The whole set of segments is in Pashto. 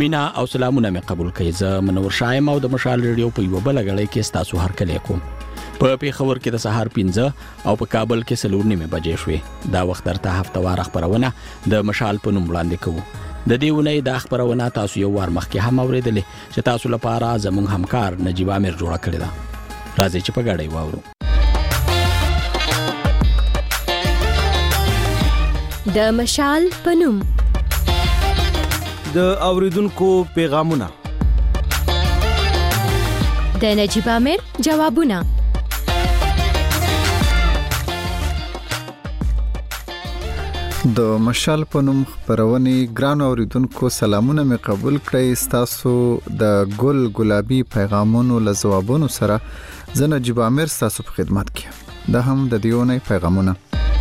مینا او سلامونه مې قبول کړئ. زه منور شایم او د مشال ریډیو په یو بل غړې کې تاسو هر کله کوم. په پیښور کې د سهار 15 او په کابل کې 4:30 بجې شوې. دا وخت درته هفتوار خبرونه د مشال په نوم وړاندې کوو. د دیونه د خبرونه تاسو یو وار مخکې هم اوریدلې چې تاسو لپاره زموږ همکار نجیب امیر جوړ کړی دا. راځي چې په غاړې واورو. د مشال په نوم د اوریدونکو پیغامونه، د نجیب امیر جوابونه، د مشال په نوم خبرونه. ګران اوریدونکو سلامونه مې قبول کړئ. تاسو د ګل ګلابي پیغامونو له جوابونو سره زه نجیب امیر تاسو په خدمت کې. دا هم د دیونه پیغامونه.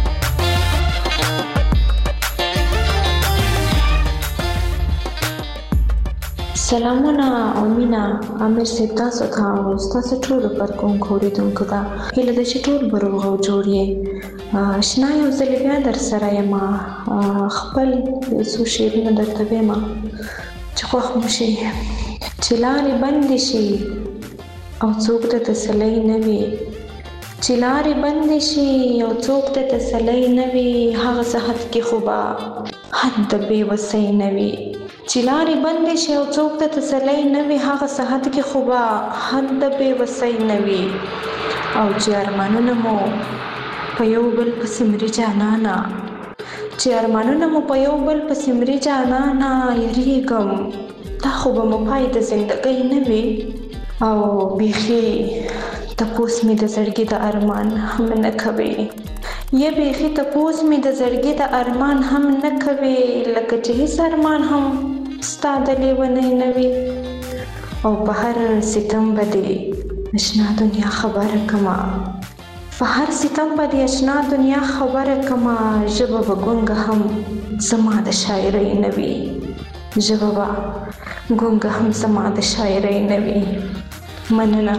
سلامونه او مینا امیر سي تاسو ته او تاسو ټول پر کوم خوریدونکو ته هله د ټول بروغو جوړیه شنا یو ځل بیا در سره یم. خپل سو شیرونه درته وایم چې خو مشي چې لارې بند شي او څوک ته تسلی نه وي، چې لارې بند شي او څوک ته تسلی نه وي، هغه صحت کې خوبا حد د بے وسۍ نه وي، چې لارې بندې شي او څوک ته تسلی نه وي، هغه صحت کې خوبا حد د بې وسۍ نه وي، او چې ارمانونه مو په یو بل پسې مري جانانا، چې ارمانونه مو په یو بل پسې مري جانانا، یریږم دا خو به مو پای د زندګۍ نه وي، او بیخي تپوس مې د زړګي د ارمان هم نه کوي، یا بیخي تپوس مې د زړګي د ارمان هم نه کوي، لکه چې هیڅ ارمان هم ستا د لیونۍ نه وي، او په هر ستم به دې اشنا دنیا خبره کما، په هر ستم به دې اشنا دنیا خبره کما، ژبه به ګونګه هم زما د شاعرۍ نه وي، ژبه به ګونګه هم زما د شاعرۍ نه وي. مننه.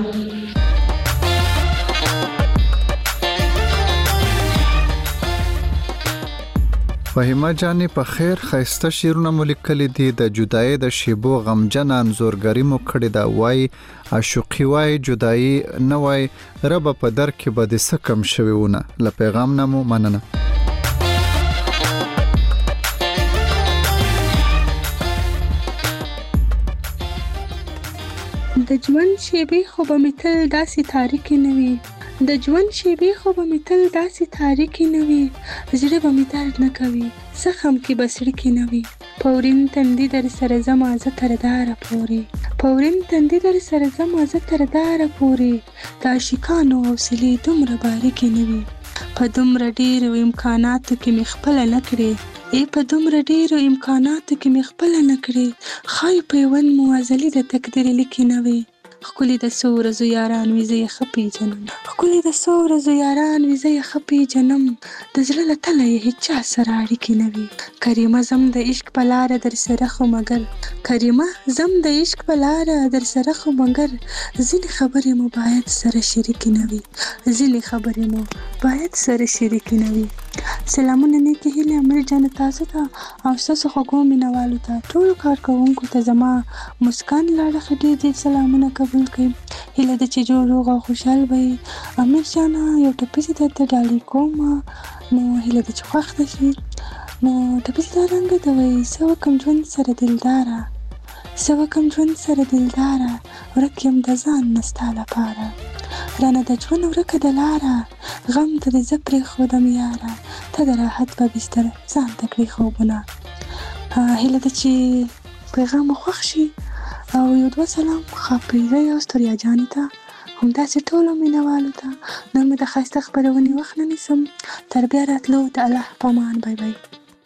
فهیمه جانې په خیر خیسته شیرونه مو لیکلي دي. د جدایي د شیبو غمجن انزورګري مو کړې ده. وای عاشقي وای جدایي نه وای رب په در کې به د سکم شویونه. له پیغام نه مو مننه. د ژوند شیبې خو به مې تل داسې تاریکې نه وي، د ژوند شیبې خو به مې تل داسې تاریکې نه وي، زړه به مې درد نه کوي، زخم کې به سړکې نه وي، پورین تندي در سره ځمه زه تر داره پورې، پورین تندي در سره ځمه زه تر داره پورې، د عاشقانو حوصلې دومره باریکې نه وي، په دومره ډېرو امکاناتو کې مې خپله نه کړې، په دومره ډېرو امکاناتو کې مې خپله نه کړې، ښایي پیوند مو ازلي د تقدیر لیکې نه وي، ښکلي د څو ورځو یاران وي زه یې ښه پېژنم، ښکلي د څو ورځو یاران وي زه یې ښه پېژنم، د زړه له تله یې هېچ چا سره اړیکې نه وي، کریمه ځم د عشق په لاره در سره خو مګر، کریمه ځم د عشق په لاره در سره خو مګر، ځینې خبرې مو باید سره شریکې نه وي، ځینې خبرې مو باید سره شریکې نه وي. سلامونه نیکې هیلې امیر جان تاسو ته او ستاسو خوږو مینوالو ته، ټولو کارکوونکو ته زما مسکان لاړه ښه ډېر ډېر سلامونه قبول کړئ. هیله ده چې جوړ روغ او خوشحال به یې. امیر جانه یو ټپیزې درته ډالۍ کوم، نو هیله ده چې خوښ ده شي. نو ټپیزې دا رنګه ده وایي زه وکم ژوند سره دلداره، زه وکم ژوند سره دلداره، ورک یم د ځان نه ستا لپاره، رانه د ژوند ورکه د لاره، غم ته دې زه پرېښودم یاره، ته د راحت په بستر ځان ته کړې خوبونه. هیله ده چې پیغام مو خوښ شي او یو دوه سلام خاپیره او ستړیا جانې ته، همداسې ټولو مینوالو ته. نن مې د ښایسته خپرونې وخت نه نیسم، تر بیا راتلو د الله په امان. بای بای.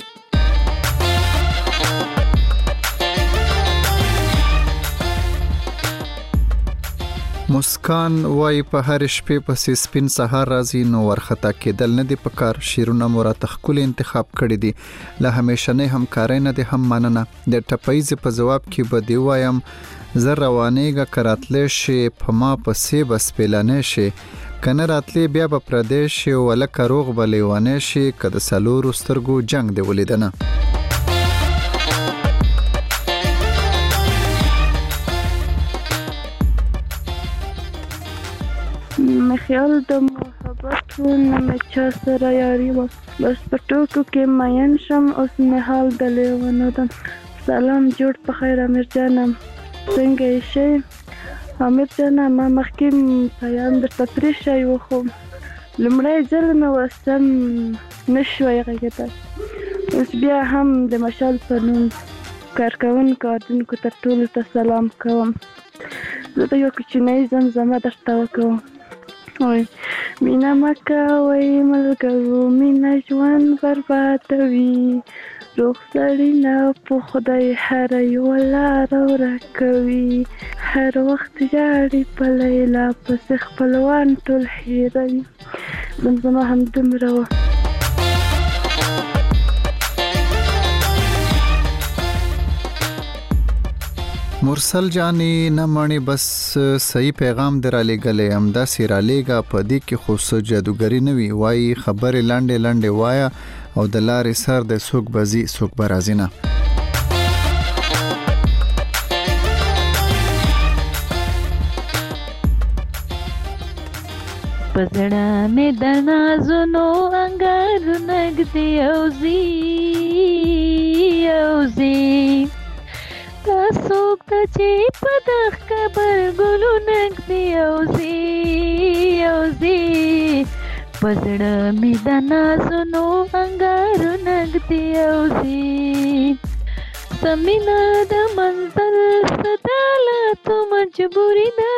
مسکان وای په هر شپې پسې سپین سهار راځي، نو ورخطا کېدل نه دی پکار. شیرونه مو راته ښکلي انتخاب کړي دي، له همیشنۍ همکارۍ نه دی هم مننه. د ټپیزې په ځواب کې به دی وایم زه روانېږه که راتلی شي په ما پسې به سپېلنی شي، که نه راتلی بیا به پردی شي، ولکه روغ به لیونی شي، که د څلورو سترګو جنګ دی ولیدنه. مې خیال د محبت و نه مې چا سره یاري وه بس په ټوکو کې مین شم اوس مې حال د لیونو ده. سلام جوړ په خیر امیر جانم، څنګه یې شئ؟ امیر جانه ما مخکې پیام درته پرېښی و خو لومړی ځل مې وسم نه شوی غږېدی. اوس بیا هم د مشال په نوم کارکوونکو اردونکو ته ټولو ته سلام کوم. زه به یو کوچنۍ زمزمه درته وکوم. وایي مینه مه کوئ ملګرو، مینه ژوند بربادوي، روغ سړی نه په خدای هره یوه لاره ورکوي، هر وخت ژاړي په لیلا پسې خپلوان ټول هېروي. زمزمه همدومره وه. مرسل جانی نه مانی بس صحیح پیغام در علی گله امدا سیر علیگا پدې کې خو څه جادوګری نه وی، وای خبرې لاندې لاندې وایا او د لارې سر د سوق بزی سوق برازینه. پزړه مې د نازونو انګار نګدي اوزي تاسوک ته چې په دغ کبر ګلو نګدي اوزي پزړه مې د نازونو انګار نګدي اوزي سمینا د منزل صداله تو مجبوری ده،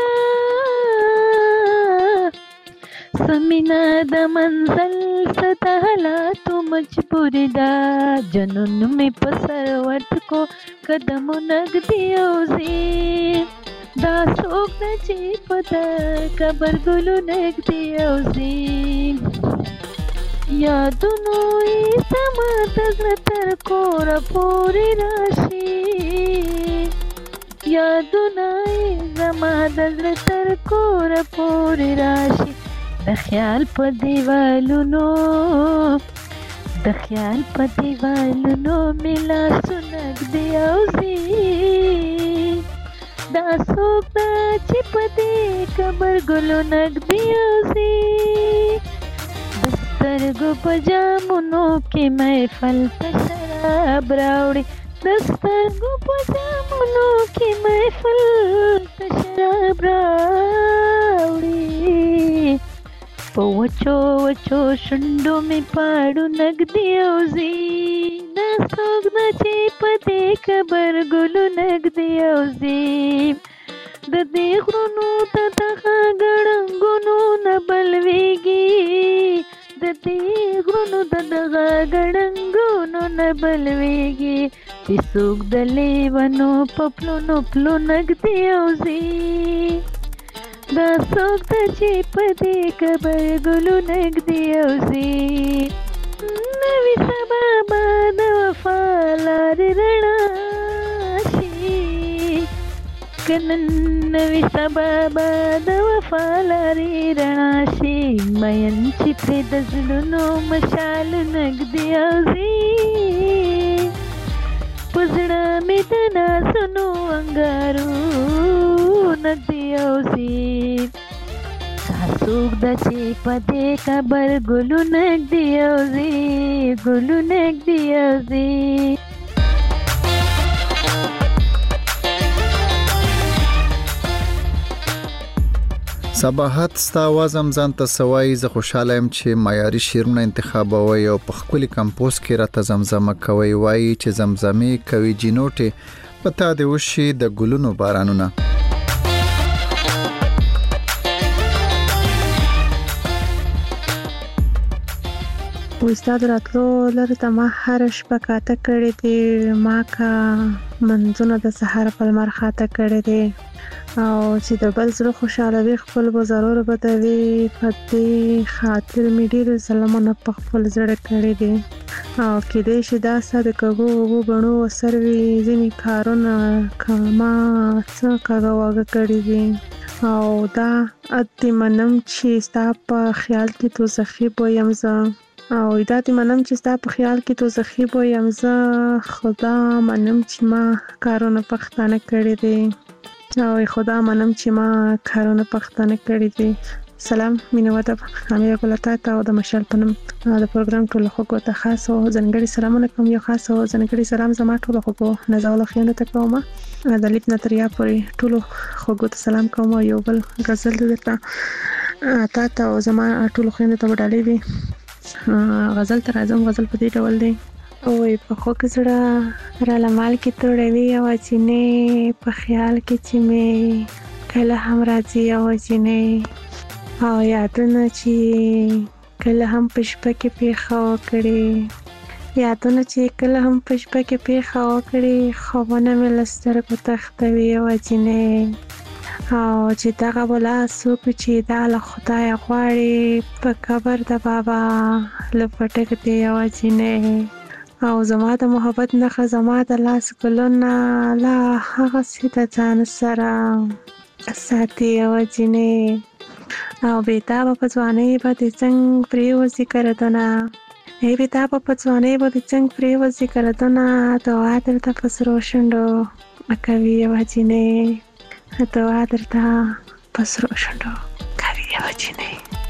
سمینا د منزل صداله تو مجبوری ده، جنون می پسر ورد کو قدمو نګدي اوزي دا څوک ده چې په د قبر ګلو نګدي اوزي یادونو یې زما د زړه تر کوره پورې راشي، یادونه یې زما د زړه تر کوره پورې راشي، د خیال په دیوالونو د خیال په دیوالونو مې لاسونه ږدي اوزي دا څوک ده چې په دې قبر ګلو نږدې اوزي د سترګو په جامونو کې محفل ته شراب راوړي، د سترګو په جامونو کې محفل ته شراب راوړي، په وچو وچو شونډو مې پاړو نږدې اوزي دا څوک ده چې په دې قبر ګلو نږدې اوزي د دې غرونو د دغه ګړنګونو نه بلويږي، د دې غرونو د دغه ګړنګونو نه بلويږي چې څوک د لیونو په پلونو پلو نږدې اوزي دا څوک ده چې په دې قبر ګلو نږدې اوزي نوي سبا به د وفا لارې رڼا شي که نن نوي سبا به د وفا لارې رڼا شي مین چې پرې د زړونو مشال نږدې اوزي په زړه مې د نازونو انګارو نږدې اوزي دا څوک ده چې په دې قبر ګلو نږدې اوزي ګلو نږدې اوزي صباحت ستا आवाज هم ځان ته سوای. زه خوشاله یم چې معیاري شعرونه انتخابوي او په خپل کمپوز کې راته زمزمه کوي. وایي چې زمزمه کوي جینوټه پتا دی وشي د ګلونو بارانونه. استاد راتلو لرته ما هر شپه کاته کړې دي، ما کا منځونه د سحر په لمر خاطه کړې دي او چې د بل زړه خوشاله وي خپل به ضرور بدوي په دې خاطر مې ډېر سلامونه په خپل زړه کړې دي او کېدای شي دا ساده کغو بڼو سروي ځینې کارونه کما څه کاغه واغه کړې دي او دا اته منم چې ستا په خیال کې تو زخیب ویم زه او دا ته منم چې ستا په خیال کې تو زخیب ویم زه خدا منم چې ما کارونه پښتانه کړې دي او خدا منم چې ما کارونه پښتانه کړې دي سلام مینه ودب امیر ګلتا ته او د مشال پنم د پروګرام ټول خو ته خاص او ځنګړي سلامونه کوم یو خاص او ځنګړي سلام زما ټول خو نزاول خیانت کوم د لیپ نتریا پورې ټول خو ته سلام کوم یو بل غزل درته تا او زما ټول خیانت وډالې دي غزل تر اعظم غزل په دې ډول دی او په خو کې سره را لمال کې توړې وی او چې نه په خیال کې چې مې کله هم راځي او چې نه او یادونه چې کله هم په شپه کې پیښه وکړي یادونه چې کله هم په شپه کې پیښه وکړي خوبونه مې لستر کو تختوي او چې نه او چې دغه ولا څوک چې دا له خدای غواړي په قبر د بابا لپټک دی او چې نه او زما د محبت نخه زما د لاس ګلونه لا هغه سیده ځان سره ساتي او چې نه او بیتا په ځواني باندې څنګه پریوزي کړدنا ای بیتا په ځواني باندې څنګه پریوزي کړدنا دعا درته پسرو شندو کوي واجینه دعا درته پسرو شندو کوي واجینه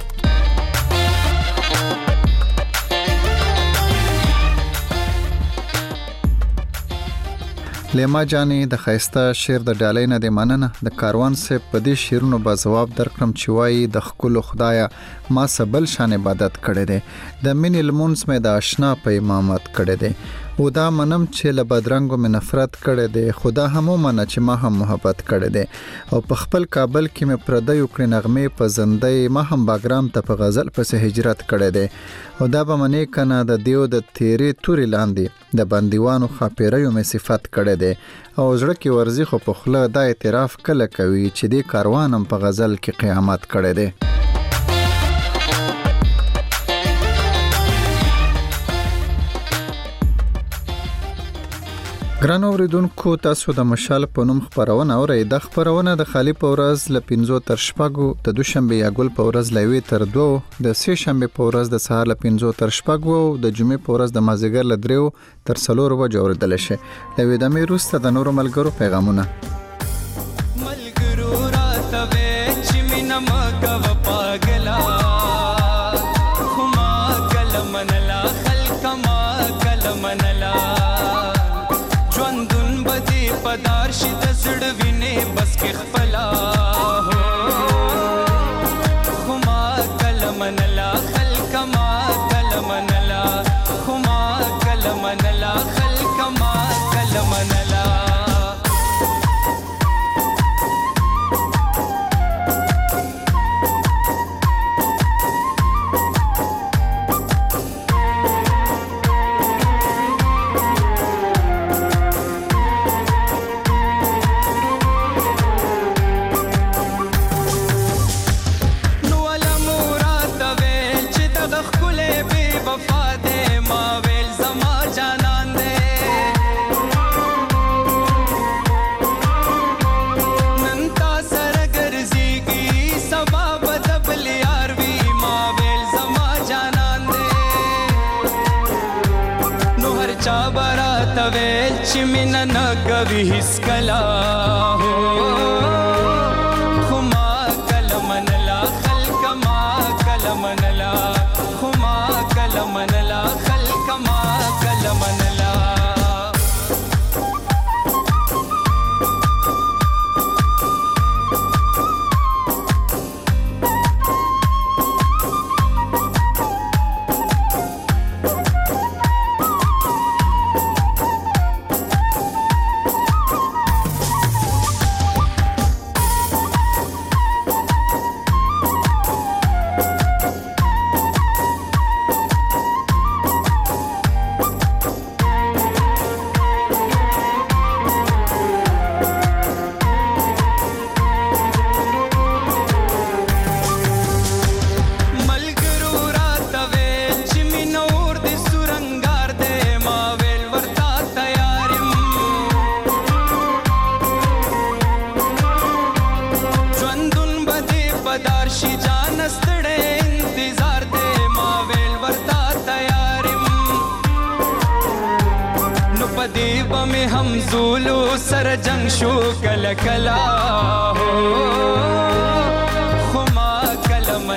لیما جانې د خایسته شعر د ډالۍ نه د مننه د کاروان سه په دې شعرونو با جواب درکړم چې وایي د خپل خدایا ما سبل شان عبادت کړې ده د مين المونس مې د آشنا په امامت کړې ده او دا منم چې له بدرنګو مې نفرت کړې ده خدا هم منه چې ما هم محبت کړې ده او په خپل کابل کې مې پردې وکړې نغمه په زندې ما هم باګرام ته په غزل پسې هجرت کړې ده او دا به منې کنه د دیو د تیرې توري لاندې د بندیوانو خاپېریو مې صفات کړې ده او زړه کې ورزي خو په خله دا اعتراف کله کوي چې دې کاروانم په غزل کې قیامت کړې ده ګران اوریدونکو تاسو د مشال په نوم خبرونه اورئ د خبرونه د خالی په ورځ ل 5 تر شپږو د دوشنبه یا ګل په ورځ لوي تر 2 د سه شنبه په ورځ د سهار ل 5 تر شپږو د جمعې په ورځ د مازیګر ل 3 تر 4 بجې اوریدل شي د وېدمې روسته د نورو ملګرو پیغامونه ملګرو راته چې مینا مګو پاګلا خما کلمنلا خلق ما کلمنلا پدار شي د زړه وینې بس کې خپلا خو ما کلمنلا خلق ما کلمنلا خو ما کلمنلا خلق ما کلمنلا چې مینا نه کوي هیڅ کلا هو خو ما کلمنلا خلق ما کلمنلا خو ما کلمنلا خلق ما کلمنلا में हम ज़ूलू सर जंग शो कल कला हो खुमा कलम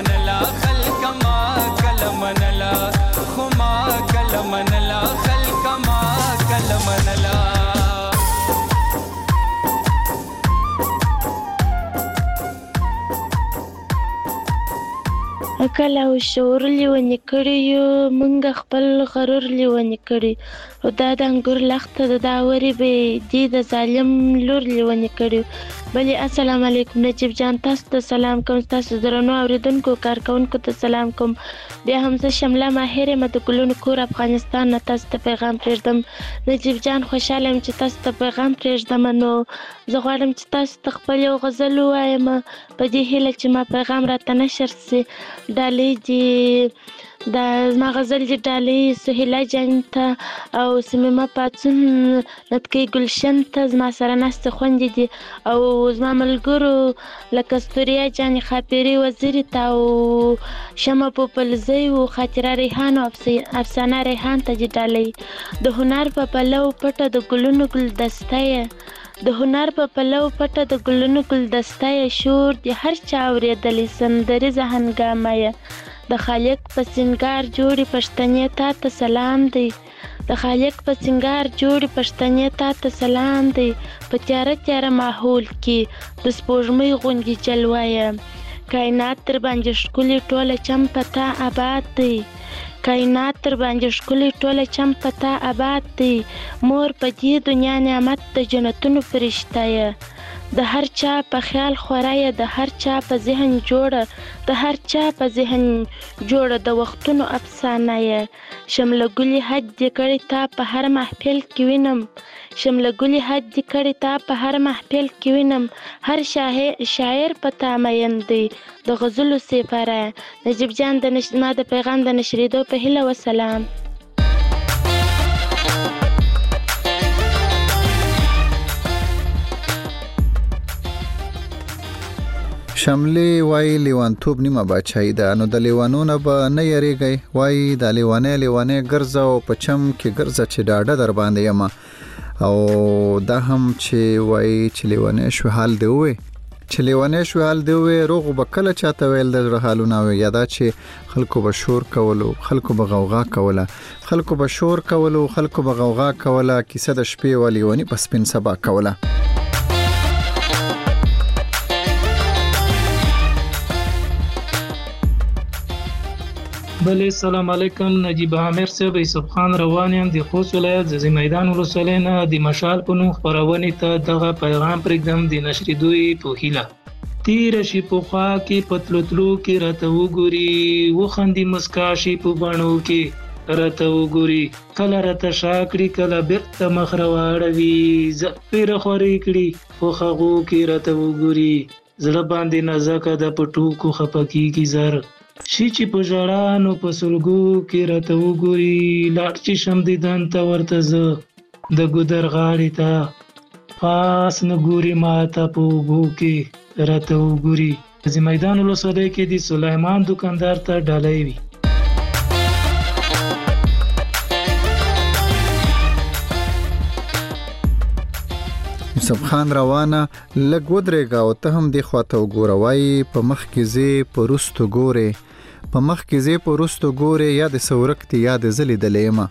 عقل او شعور لیونې کړي یو موږ خپل غرور لیونې کړي او دا د انګور لښته د داوري به دي د ظالم لور لیونې کړي. بلې السلام علیکم نجیب جان، تاسو ته سلام کوم، تاسو درنو اوریدونکو کارکونکو ته سلام کوم. بیا هم زه شمله ماهر یم د ګلونو کور افغانستان نه تاسو ته پیغام پرېږدم. نجیب جان خوشحاله یم چې تاسو ته پیغام پرېږدم، نو زه غواړم چې تاسو ته خپل یو غزل ووایم په دې هیله چې ما پیغام راته نشر سي. ډالۍ دي دا زما غزل دي ډالۍ سهیلا جان ته او صمیمه پاڅون نتکۍ ګلشن ته، زما سره ناستې خویندې دي او زما ملګرو لکه ستوریا جانې خاپیري وزیري ته او شمه پوپلزۍ او خاطره ریحان او افسانه ریحان ته دي ډالۍ. د هنر په پلو پټه د ګلونو ګلدسته یې، د هنر په پلو پټه د ګلونو ګلدسته یې، شور د هر چا اورېدلی سندریزه هنګامه یې. د خالق په سینګار جوړې پښتنې تا ته سلام دی، د خالق په سینګار جوړې پښتنې تا ته سلام دی. په تیاره تیاره ماحول کې د سپوږمۍ غوندې جلوه یې، کائنات تر باندې ښکلي ټوله چم په تا آباد دی، کائنات تر باندې ښکلي ټوله چم په تا آباد دی. مور په دې دنیا نعمت د جنتونو فرشته یې، د هر چا په خیال خورا یې، د هر چا په ذهن جوړه، د هر چا په ذهن جوړه د وختونو افسانه یې. شمله ګلي حج دې کړی تا په هر محفل کې وینم، شمله ګلي حج دې کړی تا په هر محفل کې وینم. هر شاعر په تا مین دی د غزلو سپاره. نجیب جان ما د پیغام د نشریدو په هیله وسلام. شملې وای لیوانتوب نیمه بادشاهي ده، نو د لیوانو نه به نه یریږئ. وای دا لیوانې ګرځه او په چم کې ګرځه چې ډاډه در باندې یم. او دا هم چې وای چې لیوانې شو حال دی وې، چې لیوانې شو حال دی وې، روغ به کله چاته ویل د زړه حالونه وې. یا دا چې خلکو به شور کولو، خلکو به غوغا کوله، خلکو به شور کولو، خلکو به غوغا کوله، کیسه د شپې و لیوانې په سپین سبا کوله. بله سلام علیکم، نجیب عامر صاحب، یوسف خان روان یم د خوست ولایت زیزی میدان ولسوالۍ نه د مشال په نوم خپرونې ته دغه پیغام پرېږدم د نشریدوی په هیله. تیر شي په خوا کې پتلو تلو کې راته وګوري، وخندي مسکا شي په بڼو کې راته وګوري، کله راته شا کړي کله بیرته مخ راواړوي، زپېره خورې کړي په هغو کې راته وګوري، زړه باندې نازکه ده په ټوکو خفه کېږي زر شي چې په ژړا نو په سلګو کې راته وګوري، لاړ چې شم دیدن ته ورته زه د ګودر غاړې ته پاس نه ګوري ماته په اوبو کې راته وګوري. زی میدان ولسوالۍ کې د سلیمان دکاندار ته ډالۍ وي. یوسف خان روانه لږ ودرېږه او ته هم دې خواته وګوره. وایي په مخ کې ځې په وروستو ګورې، په مخ کې ځې په وروستو ګورې، یا د څه ورک دي یا د زه لیدلی یمه.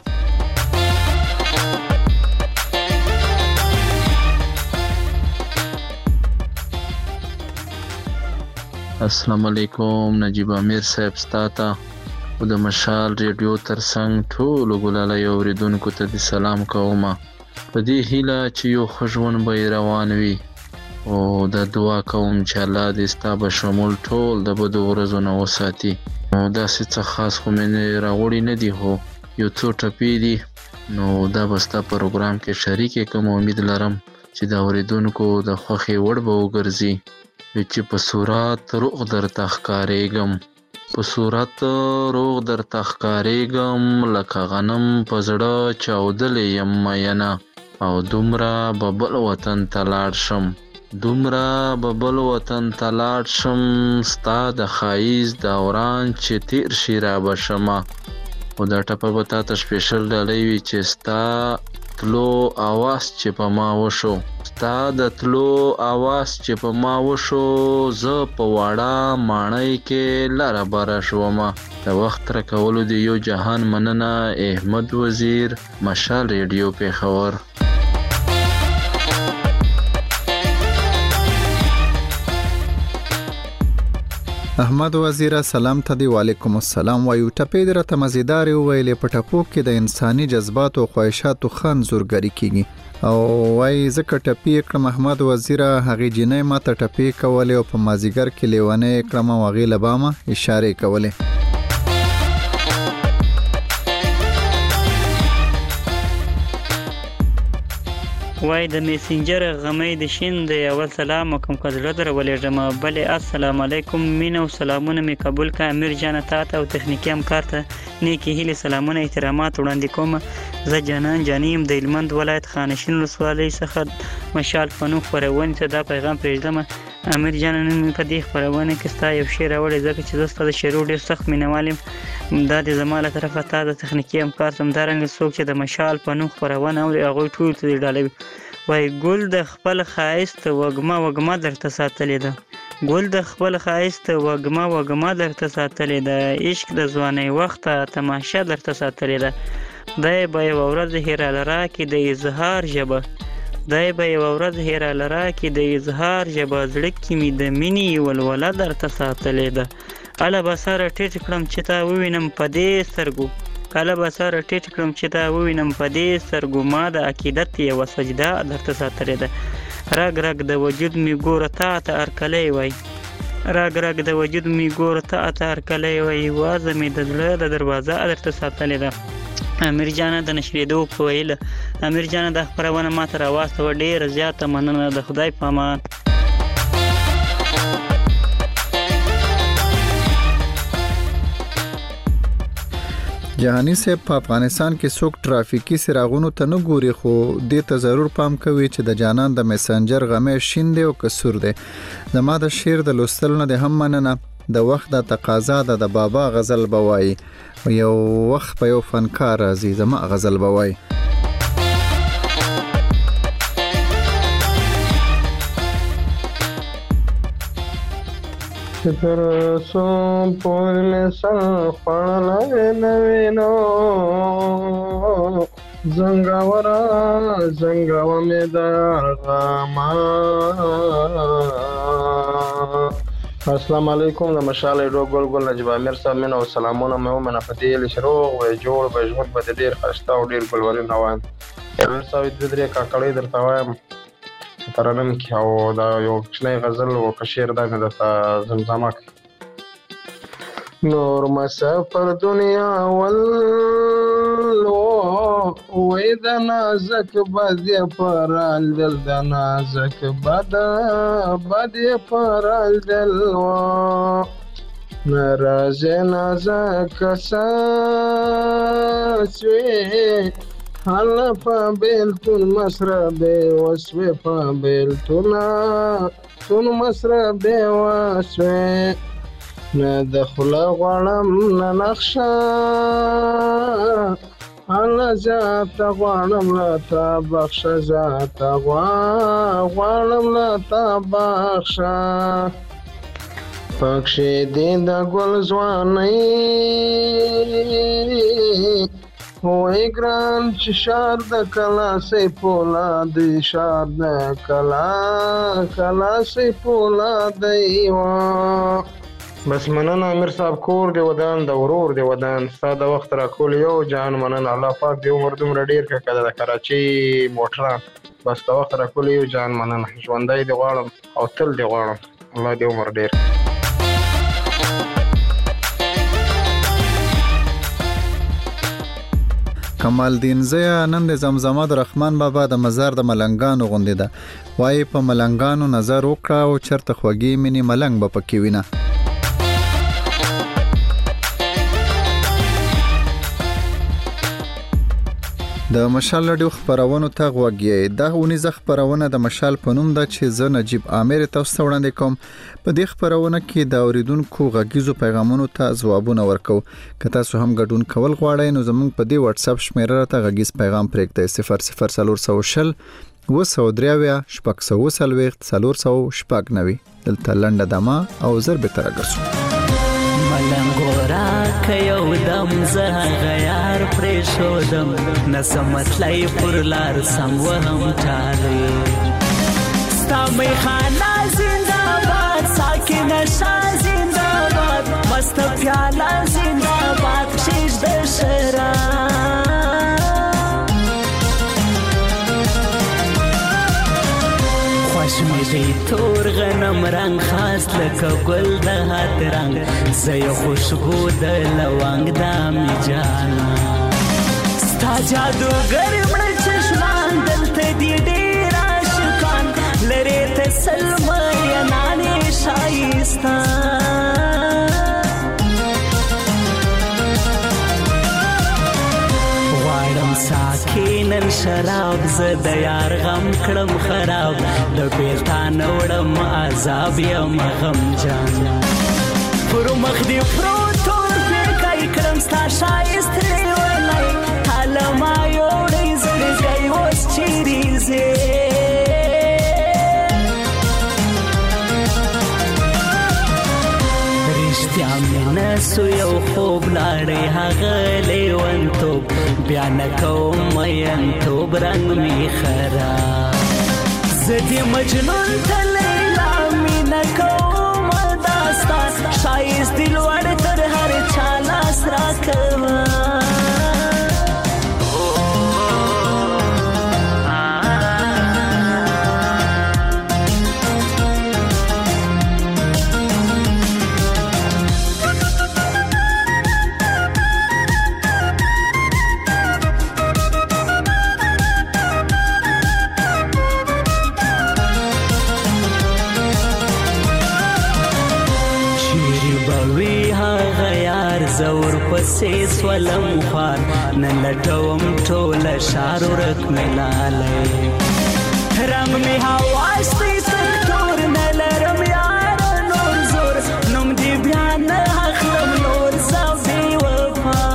السلام علیکم نجیب امیر صاحب، ستا ته او د مشال ریډیو ترڅنګ ټولو ګلالی اوریدونکو ته د سلام کومه، په دې هیله چې یو ښه ژوند به یې روان وي او د دعا کوم چې الله دې ستا به شمول ټول د بدو ورځو نه وساتي. نو داسې څه خاص خو مې راغوړي نه دي، خو یو څو ټپې دي نو دا به ستا پروګرام کې شریک کوم. امید لرم چې د اوریدونکو د خوښې وړ به وګرځي. چې په صورت روغ درته ښکارېږم، په صورت روغ درته ښکارېږم، لکه غنم په زړه چاودلې یم مینه، او دومره به بل وطن ته لاړ شم، دومره به بل وطن ته لاړ شم، ستا د ښایست دوران چې تیر شي را به شمه. او دا ټپه به تا ته سپیشل ډالۍ وي چې ستا تلو اواز چې په ما وشو، ستا د تلو اواز چې په ما وشو، زه په واړه ماڼۍ کې لاره باره شومه. د وخت راکولو د یو جهان مننه، احمد وزیر، مشال ریډیو پېښور. احمد وزیره سلام ته دی وعلیکم السلام وایو ټپې درته مزیدار ویلې په ټپو کې د انساني جذبات او خواهشاتو خان زورګری کیږي او وای زکه ټپې کړم احمد وزیره هغه جنې ماته ټپې کولې او په مازیګر کې لیوانه کړم واغې لبامه اشاره کولې وای د میسنجر غمې د شین د اول سلام کوم کړه در ولېږم بلې السلام علیکم مين او سلامونه می قبول کا امیر جان ته او تخنیکی همکار ته نیکی هیله سلامونه احترامات وړاندې کوم زه جانان جانیم د هلمند ولایت خانشین ولسوالۍ څخه مشال فنو خپرونې ته دا پیغام پرېږدم امیر جان نن په دې خپرونه کې ستا یو شعر راوړی ځکه چې زه ستاسو شعر ډېر سخت مینوال یم دا د زما له طرفه تا د تخنیکی همکار ته همدارنګه څوک چې د مشال فنو خپرونه اوري هغوی ټول ته ډالوي وای ګل د خپل ښایست وږمه درته ساتلې ده ګل د خپل ښایست وږمه درته ساتلې ده عشق د ځوانۍ وخته تماشه درته ساتلې ده دی به یوه ورځ هیراله راکړي د اظهار ژبه دی به یوه ورځ هیراله راکړي د اظهار ژبه زړه کې مې د مینې ولوله درته ساتلې ده اله به سره ټیټ کړم چې تا ووینم په دې سترګو کله به سره ټیټ کړم چې تا ووینم په دې سترګو ما د عقیدت یوه سجده درته ساتلې ده رګ د وجود مې ګوره تا ته هرکلی وای رګ د وجود مې ګوره تا ته هرکلی وای وازه مې د زړه د دروازه درته ساتلې ده امیر جانه د نشریدو په ویله امیر جانه د خپرونه ماته راواستوه ډېره زیاته مننه د خدای په امان جهانی صاحب په افغانستان کې څوک ټرافیکي سراغونو ته نه ګوري خو دې ته ضرور پام کوي چې د جانان د میسنجر غمې شین دی او کسور دی زما د شعر د لوستلو نه د هم مننه د وخت د تقاضا د بابا غزل بوای یو وخت په یو فنکار راځي زما غزل بوای تر سو پور میں سر پڑھلے نوینو زنگاورا زنگاو میں درغاما السلام علیکم د مشال ډو ګل ګل نجیب امیر صاحب منو سلامونه مې ومنه پدیل شروع و جوړ به ژوند به ډیر خسته او ډیر ګلورین روان امیر صاحب د درې کاکړې درته وایم ترنم کې او دا یو کوچنی غزل او کشیر دا نه د زمزمه نور مسافر دنیا ول وې د نازک بد پرال دل د نازک بد پرال دل ناراض نازک ساسوي حالا پا بیلتون مسربه وسوی پا بیلتونا تون مسربه وسوی نه دخلا غوانم نه نخشا حالا زیاده غوانم لتا بخشا زیاده غوانم لتا بخشا پکشی دین دا گل زوانی وای ګران چې شار د کلا سي پولاد شار د کلا سي پولاد ایوا بس مننه امیر صاحب کور دی ودان د ورور دی ودان ساده وخت را کول یو جان مننه الله پاک دی عمر دومره ډیر کړه د کراچي موټر بس د وخت را کول یو جان مننه ژوندۍ دی غواړم او تل دی غواړم الله دی عمر ډیر کمال دین زیا نن د زمزمه د رحمان بابا د مزار د ملنګانو غوندې ده وای په ملنګانو نظر وکړه او چرته خوږی منی ملنګ به پکې وینه د مشال رادیو خبرونه ته غوږی دا ونیزه خبرونه د مشال په نوم ده چې زه نجیب عامر تاسو ته وړاندې کوم په دې خبرونه کې د اوریدونکو غږیزو پیغامونو ته ځوابونه ورکو که تاسو هم ګډون کول غواړئ نو زموږ په دې واتس اپ شمیره ته غږیز پیغام پرېږدئ 0040 203 شپږ 490 دلته لنډه دمه او ضرب تر راګرځو ملنګورا کيو دم زه غيار پرې شودم نسمتلای پر لار سم وهم چاري ستا می خانا زنده‌باد ساکن شاه زنده‌باد مست پیاله زنده‌باد شیش د شراب خوش می دی تور غنم رنگ خاص لکه ګل د هات رنگ زه یې خوشبو د لونګ د می جانا ستا جادوګر مړه چشمان دلته دی ډېر عاشقان لرې ته سلمیانانې ښایسته ساکینن شراب زه د یار غم کړم خراب د بیلتان وړم عذاب یم غم جان پر مخ دی پروتور پیکای کړم ستا ښایست لیونی حاله ما یوړی زړګی اوس چیرې ځې رښتیا مې نه سو یو خوب لاړی هغه لیونتوب بیا نه کوم مینتوب رنګ مې خراب زه دې مجنون ته لیلا مینه کوم داستا ښایست دې لوړ تر هر چا لاس راکوه زور پسې سولم خوار نن لټوم ټوله ښار ورک مې لالی رنګ مې هواشتی تور نه لرم یاره نور زور نوم دې بیا نه اخلم نور زه بې وفا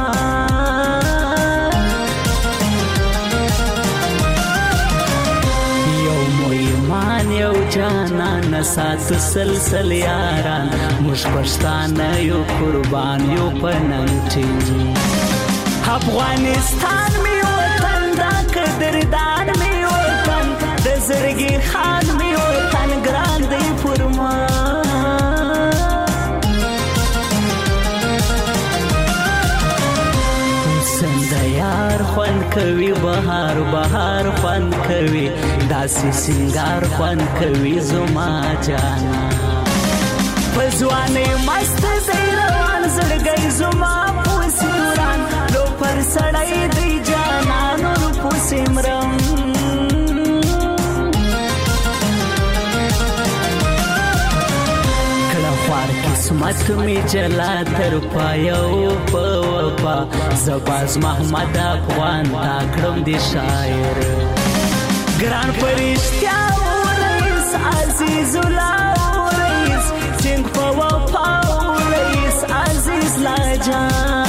یو مو ایمان یو جانان ساتو سلسل یاران موږ پښتانه یو قربان یو په ننګ ټینګ افغانستان مې وطن دا قدردان مې وطن د زړګي خان مې وطن ګران دی پر ما حسن د یار خوند کوي بهار بهار خوند کوي داسې سنگار خوند کوي زما جانا په ځوانۍ مست دی روان زړګی زما پوسې وران لو پر سړی دی جانا نور پوسې مرم کړه خوار قسمت می جلا تر پایو په وفا زباز محمد افغان تا کړم دی شاعر ګران پرشتیا ورئیس عزیز الله ورئیس چنگ په وفا ورئیس عزیز لاجان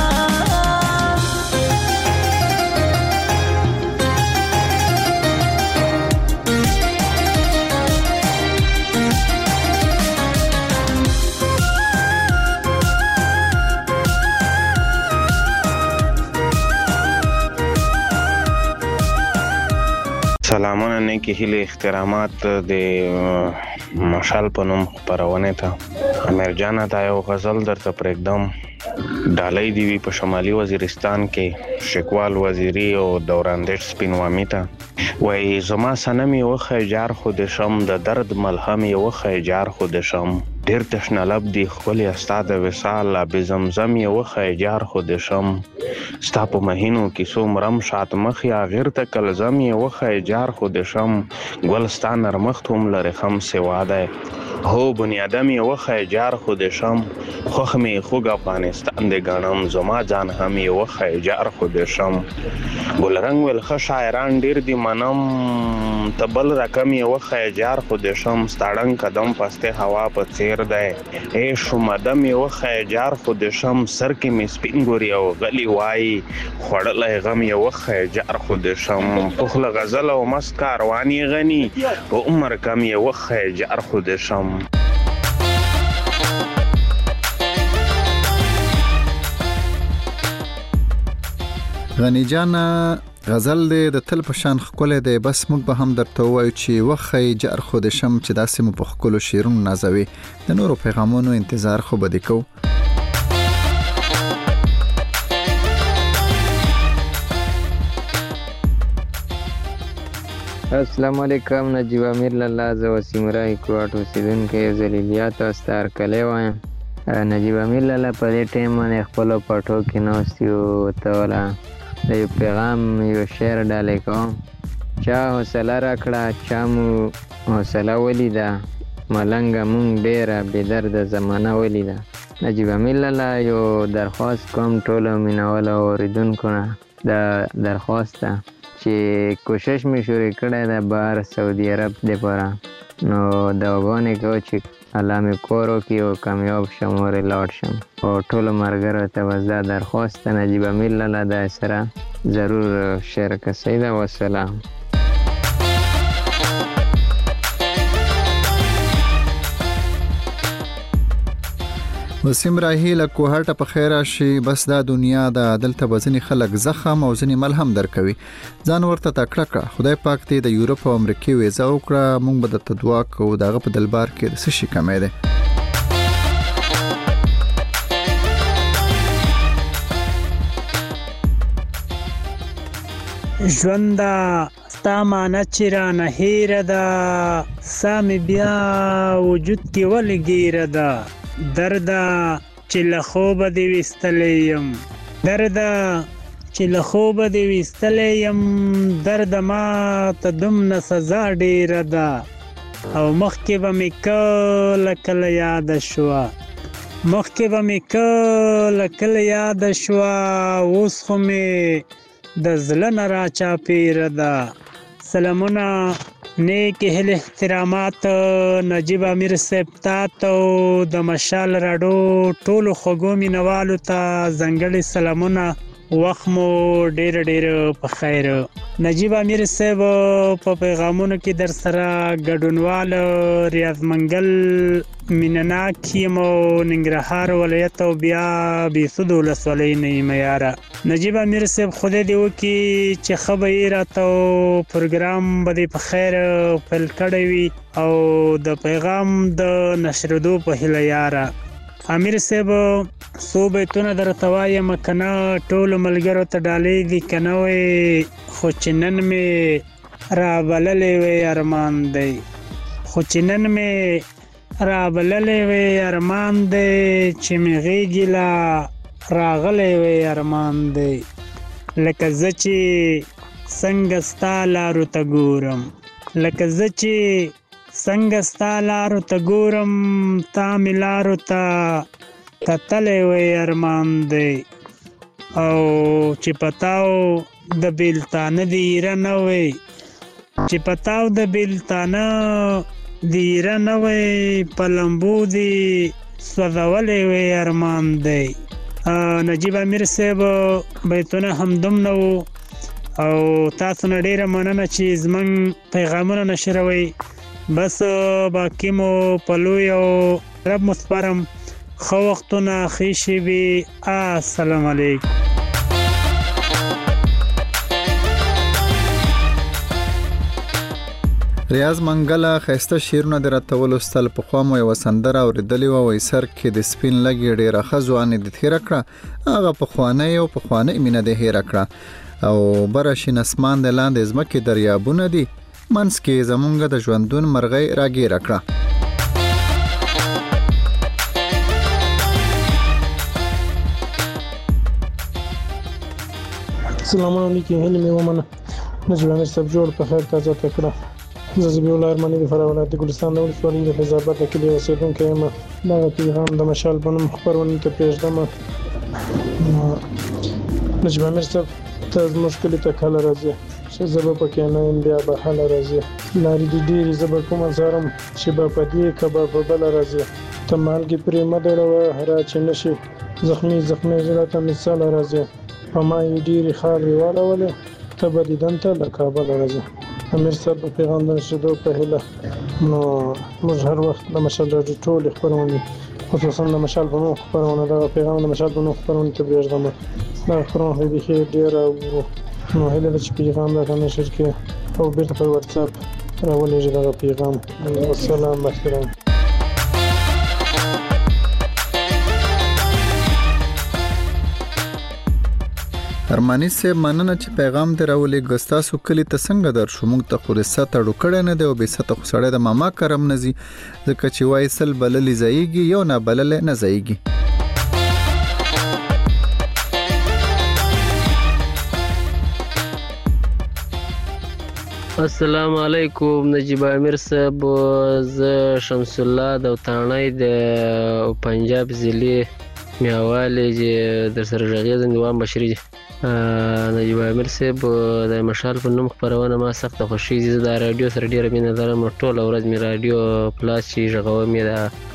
سلامونه نیکی هیله احترامات د مشال په نوم خپرونه ته امیر جان ته یو غزل درته پرېږدم ډالۍ دی وی په شمالي وزیرستان کې شکوال وزیری او دوراندیش سپینوامی ته وای زما سنمي وخه جار خود شم د درد ملهم وخه جار خود شم ډیر تشنه لب دی خپل استاد وصال به زمزم وخه جار خود شم ستا په مهینو کې سو مرم شات مخ یا غیر ته کلزم وخه جار خود شم ګلستان نرمخت هم لري خم سوا ده هو بنیادم وخه جار خود شم خوخ می خوګ افغانستان د غنم زما جان هم وخه جار خود شم ګل رنگ ول خ شاعران ډیر دی منم تبل رقم وخه جار خود شم ستړنګ قدم پسته هوا په چیر ده اے شومدم وخه جار خود شم سر کې می سپین ګوري او غلی وای خړلې غم وخه جار خود شم پخله غزل او مست کاروانی غنی او عمر کم وخه جار خود شم غنی جان غزل د تل په شان خپل دی بس موږ به هم درته وایو چې وخی جر خود شم چې داسې مو په خپل شیرون نازوي د نورو پیغامونو انتظار خو بده کو السلام علیکم نجیب امیر لاله زه وسیم راهی کوټ اوسیدونکی زلیلیا تاسو ته هرکلی وایم. نجیب امیر لاله په دې ټایم باندې خپلو پټو کې ناست یو ته والا د یو پیغام یو شعر ډالۍ کوم. چا حوصله راکړه چا مو حوصله ولیده ملنګه مونږ ډېره بېدرده زمانه ولیده. نجیب امیر لاله یو درخواست کوم ټولو مینهوالو اورېدونکو نه د درخواست ته چې کوشش مې شروع کړی ده بهر سعودي عرب دپاره، نو دعاګانې کوو چې الله مې کور وکړي او کامیاب شم ورې لاړ شم. او ټولو ملګرو ته بس دا درخواست ده نجیب امیر لاله د سره ضرور شریکه کړئ ده. والسلام. وسیم راهی له کوهاټه په خیر راشي. بس دا دنیا د دلته بزنی خلک زخم او ځنی ملهم درکوي. ځان ورته تکړه کړه. خدای پاک دې د یورپ او امریکا ویزا وکړه. مونږ به د دعا کوو دغه په دلبار کې د څه شي کمې ده. ژونده ستا معنی چې رانه هیره ده، ساه مې بیا وجود کې ولې ګیره ده. درده چې له خوبه دې ویستلی یم، درده چې له خوبه دې ویستلی یم، درده ما ته دومره سزا ډیره ده. او مخکې به مې کله کله یاده شوه، مخکې به مې کله کله یاده شوه، اوس خو مې د زړه نه راچاپېره ده. سلامونه، نیک هیلې احترامات نجیب امیر صاحب ته او د مشال راډیو ټولو خوږو مینوالو ته ځانګړي سلامونه. وخت مو ډېر ډېر په خیر. نجیب امیر صاحب په پیغامونو کې در سره ګډونوال ریاض منګل مینناک یم او ننګرهار ولایت او بیا بیسود ولسوالۍ نه یم یاره. نجیب امیر صاحب خدای دې وکړي چې ښه به یې راته پروګرام به دې په خیر پیل کړی وي او د پیغام د نشرېدو په هیله یاره. امیر صاحب څو بیتونه درته وایم که نه ټولو ملګرو ته ډالۍ دي که نه وی، خو چې نن مې رابللی وی ارمان دی، خو چې نن مې رابللی وی ارمان دی، چې مې غېږې لا راغلی وی ارمان دی. لکه زه چې څنګه ستا لارو ته ګورم، لکه زه چې څنګه ستا لارو ته ګورم، تا مې لارو ته کتلی وی ارمان دی. او چې پتاو د بیلتانه د ایره نه وی، چې پتاو د بیلتانه د ایره نه وی، په لمبو دې سوځولی وی ارمان دی. نجیب امیر صاحب بیتونه همدوم نه وو او تاسو نه ډېره مننه چې زموږ پیغامونه نشروئ. بس باقي مو په لوی او رب مو سپارم. ښه وختونه، ښې شېبې. السلام علیکم. ریاض منګله ښایسته شعرونه دې راته ولوستل. پخوا مو یوه سندره اورېدلې وه، وایي سر کې د سپین لږې ډېره ښه ځواني دې تېره کړه، هغه پخوانۍ او پخوانۍ مینه دې هېره کړه. او بره شین اسمان د لاندې ځمکې دریابونه دي، منځ کې زمونږ د ژوندون مرغۍ راګیره کړه. السلام علیکم. هیله مې ومنه نجیب امیر صاحب جوړ په خیر تازه کړه. زه زبیح الله ارماني د فراه ولایت ګلستان د ولسوالۍ د فیض آباد د کلي اوسېدونکی یم. دغه پیغام د مشال په نوم خپرونې ته پرېږدم. نجیب امیر صاحب ته زموږ کلي ته کله راځي چې زه به پکې نه یم، بیا به هله راځي. لارې دي ډېرې، زه به کومه ځارم چې به په دې که به په بله راځي. ته مالګې پرې مه دوړوه را چې نه شي زخمي زخمي زړه ته مثاله راځي. په ما یې ډېرې خاورې واړولې، ته به دیدن ته له کابله راځي. امیر صاحب په پیغام د نشریدو په هیله، نو موږ هر وخت د مشال راډیو ټولې خپرونې، خصوصا د مشال په نوم خپرونه، دغه پیغام د مشال په نوم خپرونې ته پرېږدم. دغه خپرونه خو یې بیخي ډېره ورو، نو هیله ده چې پیغام راته نشر کړي او بېرته پر واتساپ راولېږي دغه پیغام. والسلام احترام. ارمانی سه مننه چې پیغام دراولې ګستاسو کلی ته څنګه در شو مونږ ته خو رسته ډوکړه نه دی او به ست خو سړی د ماما کرم نزي ځکه چې وای سل بللی زایږي یو نه بلل نه زایږي. السلام علیکم نجیب امیر صاحب، زه شمس الله د وطنۍ د پنجاب ضلع میاوالی چې در سره غږیږم دوام بشری. نجیب امیر صاحب د مشال په نوم خبرونه ما سخت خوشی دي. د رادیو سره ډیره مینه لرم، ټول ورځ می رادیو پلاس چې غږوم دا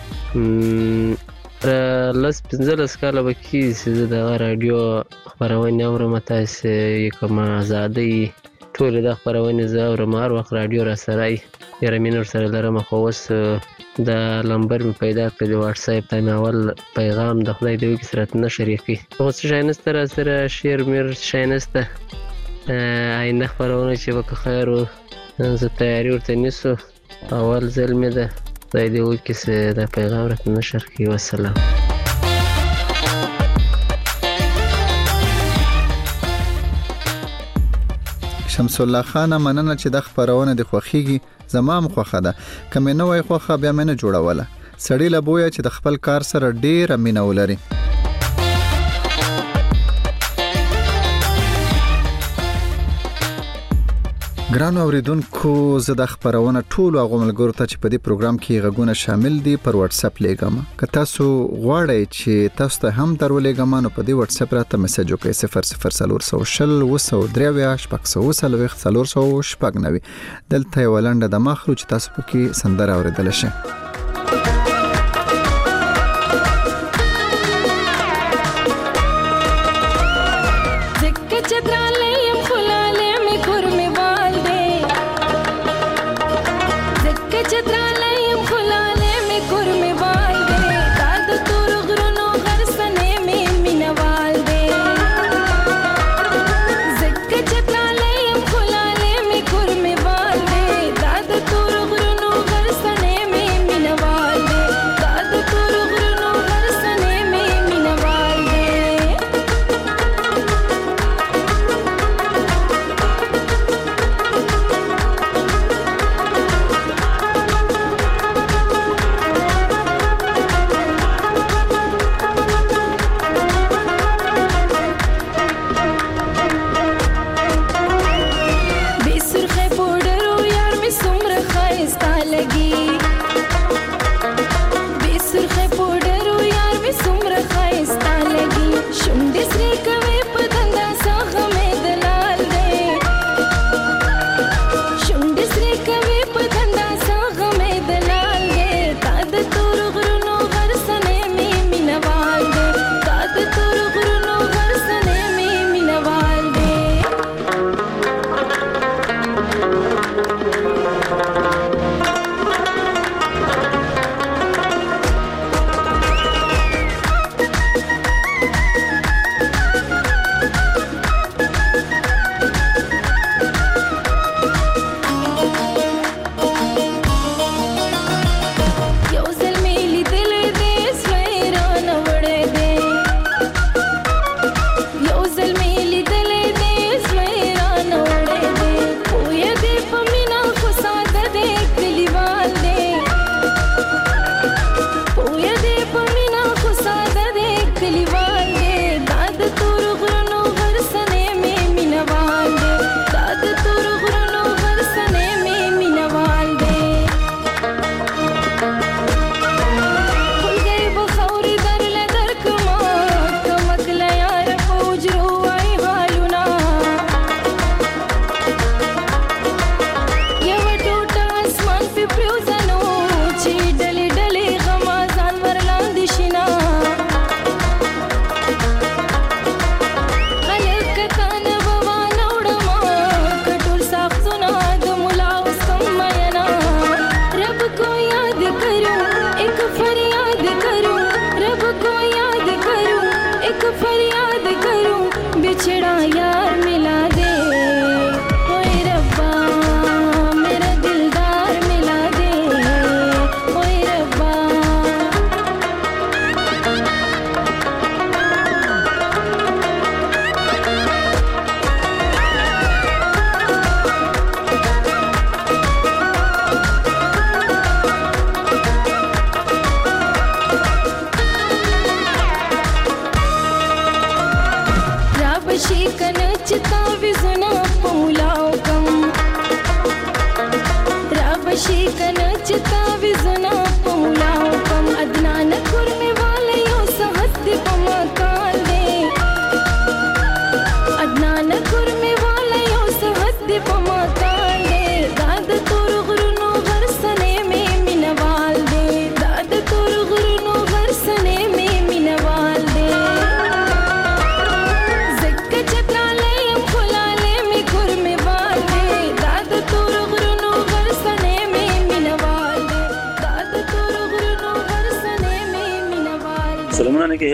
لس 15 کاله بکی چې د رادیو خبرونه اورم. تاسو یې کوم آزادۍ ټول د خبرونه زه اورم، هر وخت رادیو را سره ډیره مینه سره لرم. خو اوس د لمبر می پیدا کړ د واتس اپ ته اول پیغام د خدای دی کې سره نه شریکي. اوس شاینسته را سره شیر میر شاینسته آینده خبرونه چې وک خیر زه تیاری ورته نیسو. اول ځل مې ده خدای دی کې سره د پیغام راته نه شریکي. والسلام. شمس الله خان مننه چې د خبرونه د خوخيږي زمام خوخه ده کمه نه وای خوخه بیا مې نه جوړوله. سړی له بویا چې د خپل کار سره ډیر امینه ولري. ګرانو اوریدونکو زه د خبرونه ټول غوملګور ته چې په دې پروګرام کې غږونه شامل دي پر واتس اپ لګم. که تاسو غواړئ چې تاسو ته هم درولېګم نو په دې واتس اپ راته میسج وکړئ 0040 دلته یو لنډه د مخلو چې تاسو پکې سندره اوریدل شئ.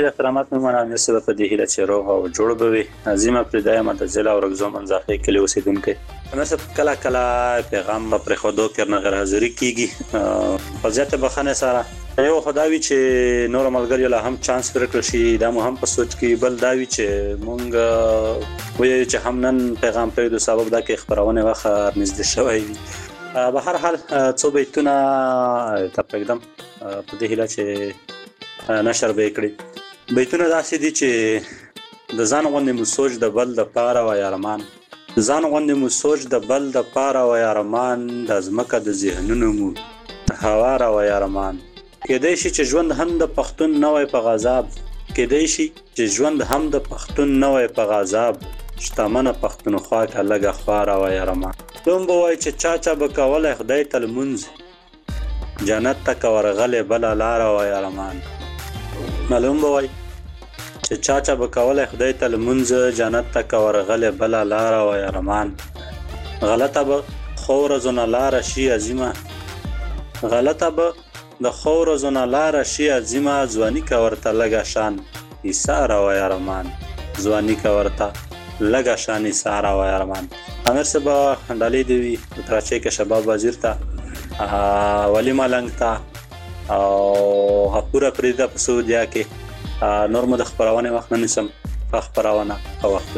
ډیر احترامات مې مننه سبا په دې هیله چې روغ او جوړ به وي. عظیمه پردای ما د ضلع اورګزو منځاخې کلی اوسیدونکو نو سب کلا کلا پیغام پر خودو کرنه غیر حاضری کیږي په ځات بخنه سره یو خدای چې نور ملګری له هم چانس ورکړ شي دا مو هم په سوچ کې بل داوی چې مونږ وایي چې هم نن پیغام پرې د سبب دا کې خبرونه واخه نږدې شوی به هر حال څو بیتونه تقریبا په دې هیله چې نشر به کړی بیتونه داسې دي چې د ځان غوندې مو سوچ د بل د پاره و یارمان ځان غوندې مو سوچ د بل د پاره و یارمان د ځمکه د ذهنونو مو هواره و یارمان کېدای شي چې ژوند هم د پښتون نه وای په غضب کېدای شي چې ژوند هم د پښتون نه وای په غضب شتمنه پښتونخوا کا لګه خواره و یارمان دوم به وای چې چا به کولای خدای تل منځ جنت ته ورغله بل لار و یارمان معلوم به وای چې چا به کولای خدای ته لمونځ جنت ته ورغله بل لار و یارمان غلطه به خور زونه لار شي عظیمه غلطه به د خور زونه لار شي عظیمه ځواني کا ورته لګا شان ایثار و یارمان ځواني کا ورته لګا شان ایثار و یارمان امر سبا ډالې دی تراچې کې شباب وزیر ته ولی ملنګ ته او پورا پریدا په سعودیا کې نور مو د خبرونه وخت نه نسم خبرونه په وخت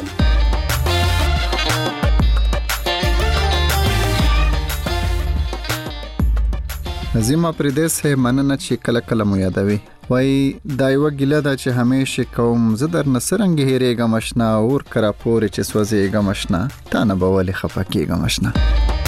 نظیم پردیس ہے مننه چې کله کله مو یادوي وای دا یو ګیله ده چې همیشه کوم زه در نسرنګ هېریږم آشنا اور کرا پورې چې سوځېږم آشنا تا نه به ولې خفه کېږم آشنا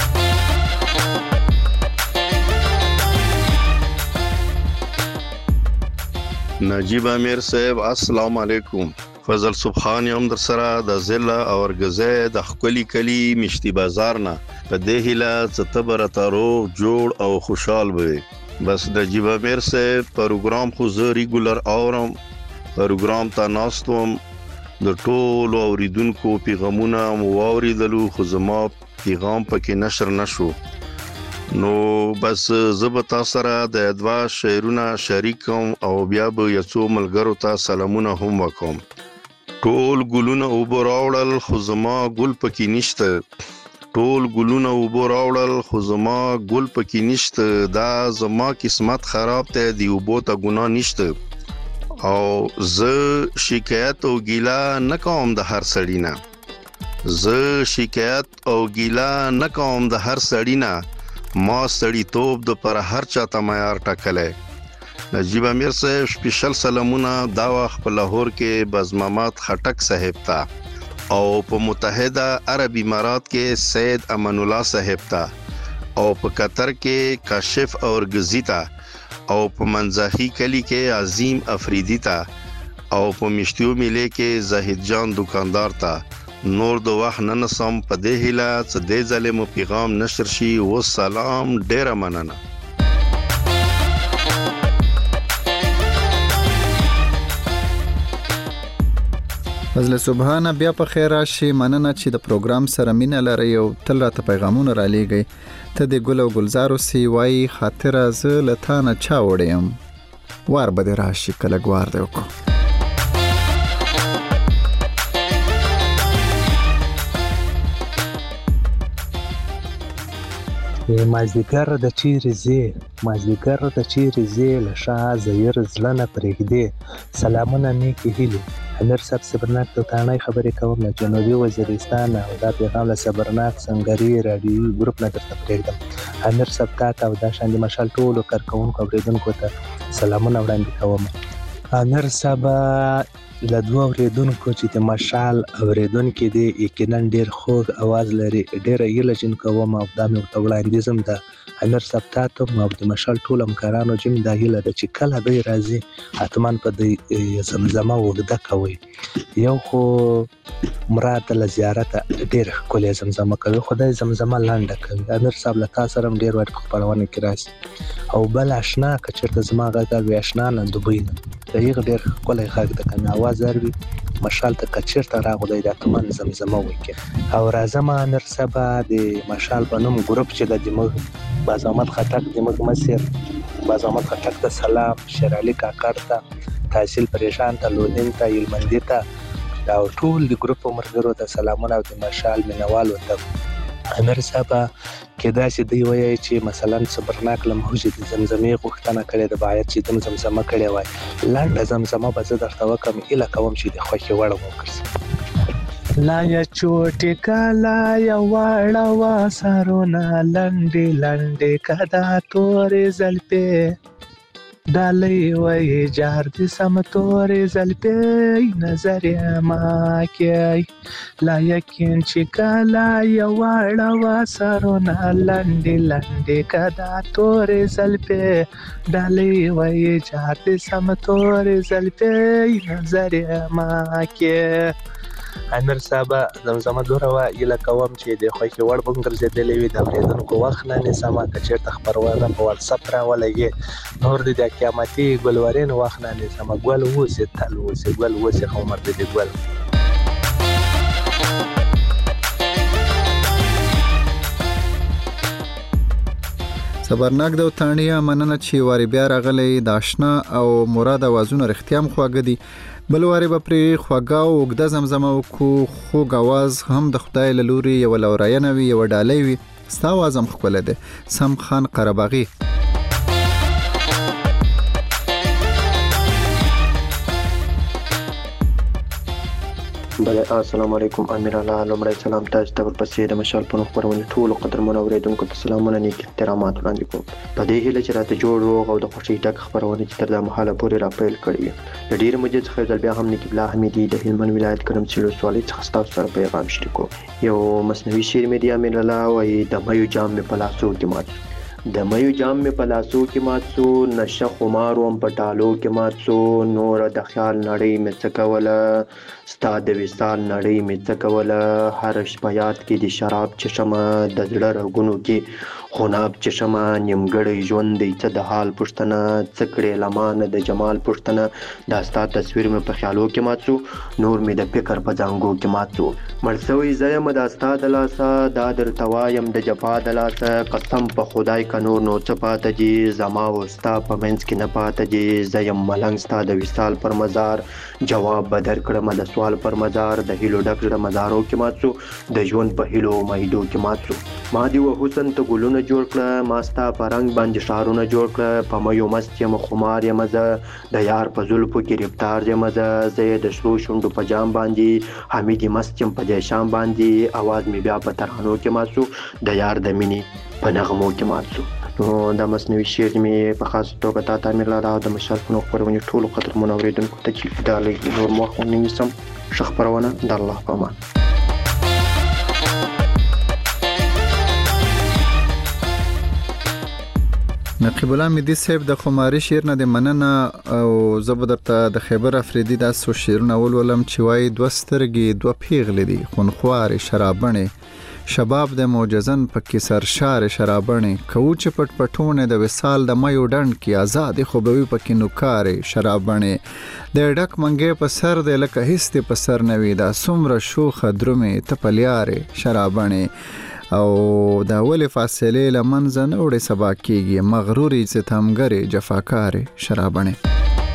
نجیب امیر صاحب السلام علیکم فضل سبحان یم در سره د ضلع اورګزې د خپلی کلی مشتي بازار نه په دې هیله ستبر تاروغ جوړ او خوشحال وي بس نجیب امیر صاحب پروګرام خو زه ریګولر اورم پروګرام ته ناستوم د ټولو اوریدونکو پیغامونه مو واوریدلو خو زما پیغام پکې نشر نشو نو بس زبتا سره د ادوا شعرونه شریکم او بیا به یڅو ملګرو ته سلامونه هم وکم ټول ګلونه وبراوړل خو زما ګل پکې نشته ټول ګلونه وبراوړل خو زما ګل پکې نشته دا زما قسمت خراب ته دی وبو ته ګناه نشته او زه شکایت او ګیلا نه کوم د هر سړی نه زه شکایت او ګیلا نه کوم د هر سړی نه ما سړی توپ د پر هر چاته معیار ټاکلې نجیب امیر صاحب سپیشل سلامونه دا وخت په لاهور کې بزمامات خټک صاحب ته او په متحده عرب امارات کې سید امان الله صاحب ته او په قطر کې کاشف اورګزی ته او په منځاخي کلی کې عظیم افریدی ته او په مشتیو میله کې زاهد جان دکاندار ته نور د وخت نه سم په دې هیله چې د ظالم پیغام نشر شي و سلام ډیر مننه فضل سبحان بیا په خیر راشي مننه چې د پروګرام سره مینه لري او تل راته پیغامونه را لېږي ته د ګل او ګلزارو سی وای خاطر از لتانه چا وړم وار به راشي کله ګوار دی وکړو مازدیګر د چیرې زی مازدیګر د چیرې زی له شاه زیر زلنه پرېږدي سلامونه نیکی هیلې امیر صاحب صبرناک د تانای خبرې کوم له جنوبي وزیرستان او دا پیغام له صبرناک سنگري رادیوي ګروپ نه درته پرېږدم امیر صاحب تا او دا شاندې مشال ټولو کارکونکو اوریدونکو ته سلامونه وړاندې کوم امیر صاحب له دوه اوریدونکو چې د مشال اوریدونکي دي یقینا ډیر خوږ اواز لري ډیره هیله جن کوم او دا مې ورته وړاندیزم ده امیر صاحب تاسو او د مشال ټول همکارانو جن دا هیله ده چې کله به راځي اتمن په د زمزمه وګدا کوي یو خو مراد له زیارت ډیر کولې زمزمه کوي خدای زمزمه لاندې کوي امیر صاحب له تاسو سره ډیر وخت خبرونه کوي او بل آشنا کچرته زما غږ وی آشنا نه دوبۍ نه دغه ډیر کولې غږ د کنه आवाज اروي مشال ته کچرته راغلی د اتمن زمزمه وکي او راځم امیر صاحب د مشال په نوم ګروپ چې د دماغ بازامت خټک دماغ مسیر بازامت خټک ته سلام شرعلی کاکړ ته تحصیل پریشان ته لودین ته هلمندي ته او ټول د ګروپ ملګرو ته سلامونه او د مشال مینوالو ته امیر صاحب کېدای شي دوی وایي چې مثلا صبرناک له موجې د زمزمې غوښتنه کړې ده باید چې دم زمزمه کړې وای لنډه زمزمه به زه درته وکړم هیله کوم چې د خوښې وړ وګرځي لا یا چوټې کالا یا واړه سرونه لنډې لنډې کدا تورې زلفې ډالۍ وایي جار دې سم تورې زلفې نظر یې ما کوي لا یقین چې کالا یا واړه سرونه لنډې لنډې کدا تورې زلفې ډالۍ وایي جار دې سم تورې زلفې نظر یې ما کوي امیر صاحب زمزمه دوره وه هیله کوم چې د خوښې وړ به هم ګرځېدلی وي د اورېدونکو وخت نه نیسمه که چېرته خپرونه په واتساپ راولګې نور د د قیامتي ګلورین وخت نه نیسمه ګل اوسې تل اوسې ګل اوسې خو عمر د ګل صبرناک د وطانیه مننه چې واری بیا راغلی د آشنا او مراد اوازونه رښتیا هم خواږه دي بل واری به پرې خواږه او اوږده زمزمه وکړو خوږ اواز هم د خدای له لورې یوه لوراینه وي یوه ډالۍ وي ستا اواز هم ښکلی دی سم خان قرهباغي بله السلام علیکم امیر الله لومړی سلام تاسو ته ورپسې د مشال په نوم خپرونې ټولو قدرمنو اورېدونکو ته سلامونه نیک احترامات وړاندې کوم په دې هیله چې راته جوړ روغ او د خوښۍ ډک خپرونې چې تر دا مهاله پورې راپیل کړې وي له ډېرې مودې څخه یو ځل بیا هم نقیب الله حمیدي د هلمند ولایت ګرمسیر ولسوالۍ څخه ستاسو سره پیغام شریکو یو مصنوعي شعر مې دی امیر الله وایي د میو جام مې په لاسو کې مات د میو جام مې په لاسو کې مات سو نشه خمار وم په ټالو کې مات سو نوره د خیال نړۍ مې څه کوله ستا د وصال نړۍ مې څه کوله هر شپه یاد کې د شراب چشمه د زړه رګونو کې خوناب چشمه نیمګړی ژوند دی څه د حال پوښتنه څه کړې لمانه د جمال پوښتنه دا ستا تصویر مې په خیالو کې مات سو نور مې د فکر په زانګو کې مات سو مړ سوی زه یم دا ستا د لاسه دا درته وایم د جفا د لاسه قسم په خدای که نور نو څه پاته دي زما و ستا په منځ کې نه پاته دي زه یم ملنګ ستا د وصال پر مزار جواب به درکړم د سوال پر مزار د هیلو ډک زړه مزارو کې مات سو د ژوند په هیلو امیدو کې مات سو ما دي و حسن ته ګلونه جوړ کړه ما ستا په رنګ باندې ښارونه جوړ کړه په میو مست یم خمار یم زه د یار په زلفو کې رفتار یم زه یې د سرو شونډو په جام باندې حمیدي مست یم په دې شام باندې اواز مې بیا په ترانو کې مات سو د یار د مینې په نغمو کې مات سو نو دا مصنوعي شعر مې په خاص توګه تا ته امیر الله او د مشال په نوم خپرونې ټولو قدرمنو اورېدونکو ته چې ډالۍ نور مو وخت ونه نیسم ښه خپرونه د الله په امان نقیب الله مدي صاحب د خماري شعر نه د مننه او زه به درته د خیبر افریدي داسې شعرونه ولولم چې وایي دوه سترګې دوه پیغلې دي خونخوارې شرابڼې شباب د معجزن پکې سرشار شرابڼې کوو چې پټ پټونه د وصال د میو ډنډ کې آزاد خوبوي پکې نوکارې شرابڼې د ډک منګې په سر د لکه هیڅ په سر نوي دا څومره شوخه درومې ته پلیارې شرابڼې او دا ولې فاصلې له منځه نه وړې سبا کېږي مغرورې ستمګرې جفاکارې شرابڼې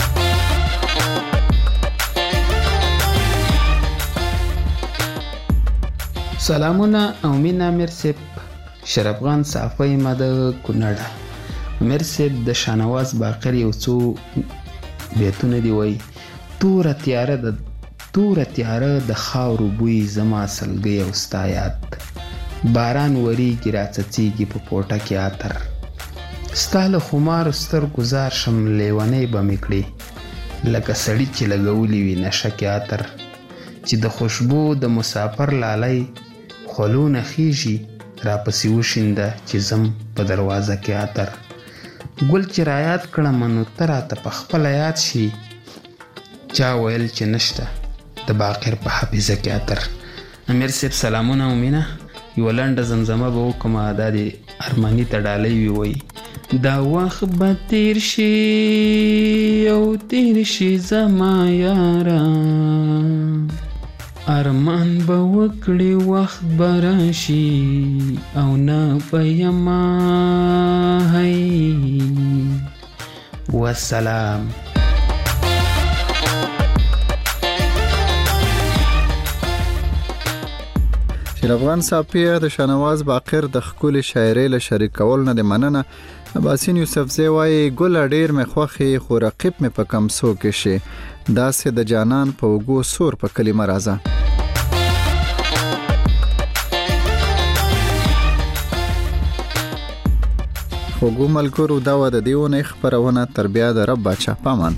سلامونه او مینا امیر صاحب شرفغان صافی ما د کونړ امیر صاحب د شانواز باقر یو څو بیتونه دی وای توره تیاره د خاورو بوی زما سلګي او ستا یاد باران وریږي راڅڅیږي په پورټه کې عطر ستا له خمارو سترګو زار شم لیونۍ به مې کړې لکه سړي چې لګولی وي نشه کې عطر چې د خوشبو د مسافر لالی خلونه خیږي راپسې وشینده چې زم په دروازه کې عطر ګل چې رایاد کړم نو ته راته په خپله یاد شي چا ویل چې نشته د باقر په حافظه کې عطر امیر صاحب سلامونه او مینه یوه لنډه زمزمه به وکړم دا د ارماني ته ډالۍ وي وایي دا وخت به تیر شي او تیر شي زما یاره ارمان به وکړي وخت به راشي او نه به یما هی والسلام امیر افغان صافیه د شانواز باقر د خپل شاعرۍ له شریکول نه د مننه. باسین یوسفزی وایي ګل ډیر مې خوخي خو رقیب مې په کم سو کې شي داسې د جانان په وګو سور په کلمه راځه. خوګو ملګرو دا و د دیونه خبرونه تر بیا د رب بچا پامان.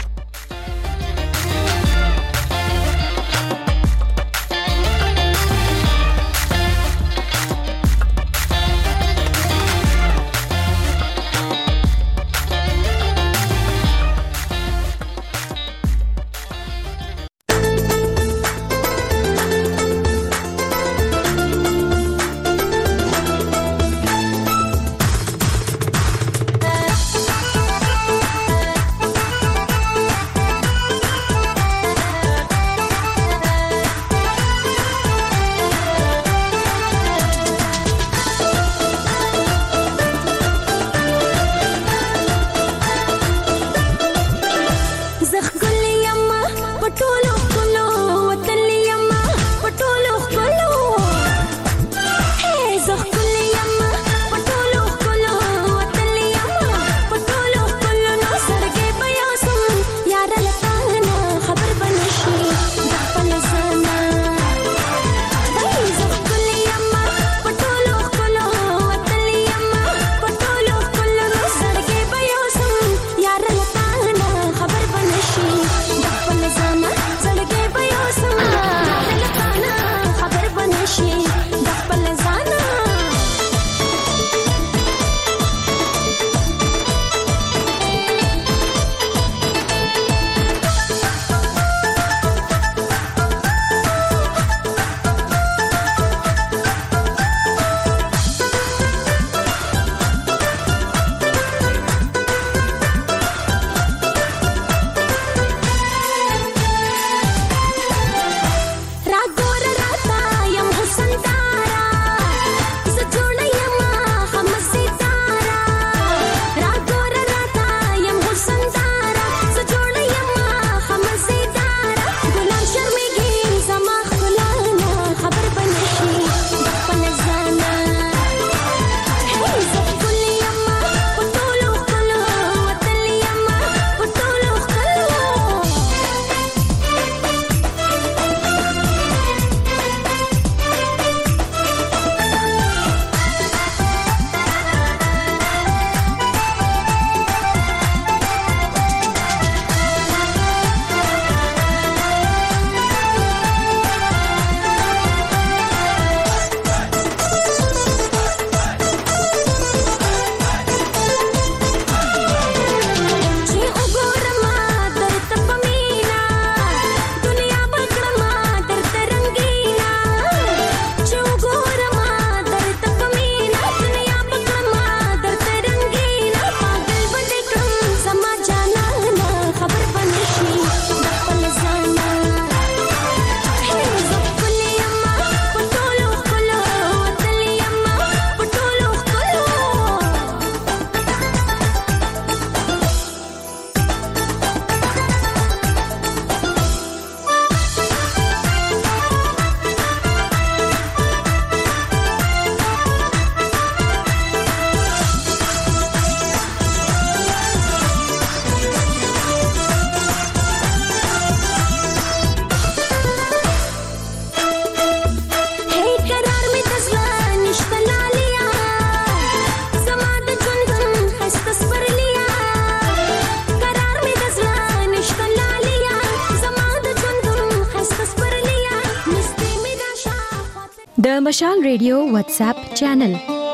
د مشال ریډیو واتس اپ چینل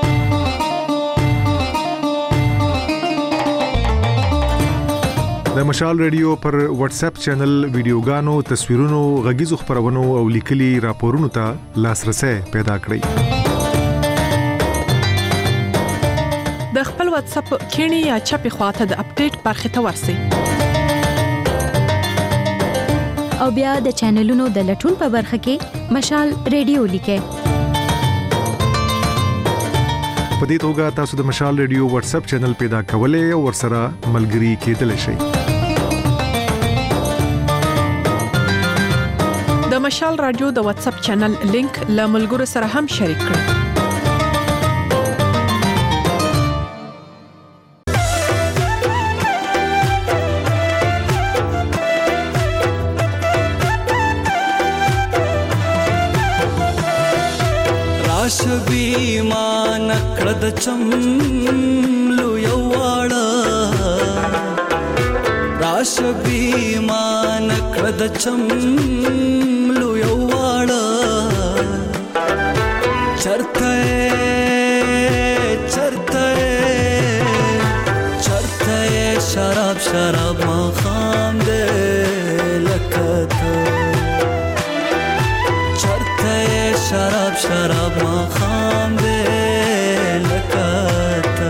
د مشال ریډیو پر واتس اپ چینل ویډیوګانو تصویرونو غږیزو خبرونو او لیکلي راپورونو ته لاسرسي پیدا کړئ د خپل واتس اپ کینی یا چپی خواته د اپډیټ برخه ته ورسی او بیا د چینلونو د لټون په برخه کې مشال ریډیو لیکه په دې توګه تاسو د مشال ریډیو واتس اپ چینل پیدا کولای او ورسره ملګري کېدلی شئ د مشال رادیو د واتس اپ چینل لینک له ملګرو سره هم شریک کړئ. شبي ما نکړه د چملو یواړه راشبي ما نکړه د چملو یواړه چرته شراب ما خام دې لکته چرته شراب ما خام دې لکته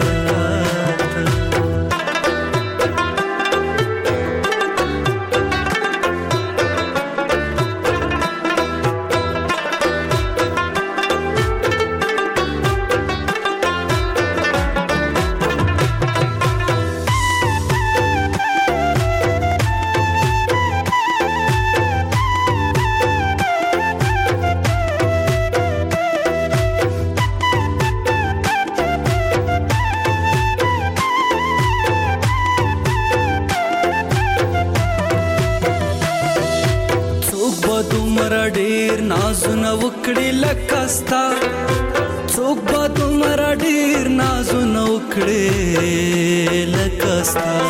نازونه وکړي لکستا څوک به دومره ډیر نازونه وکړي لکستا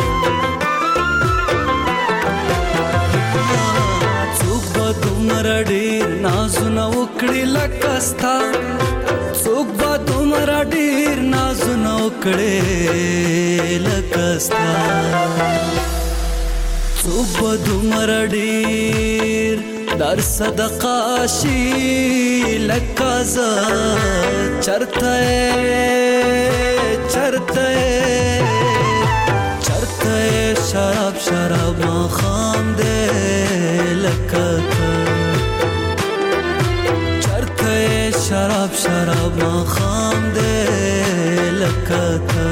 څوک به دومره ډیر نازونه وکړي لکستا څوک به دومره ډیر نازونه وکړي لکستا څوک به دومره ډیر در صدقه شي لکازا چرته شراب ما خام دې لکته چرته شراب ما خام دې لکته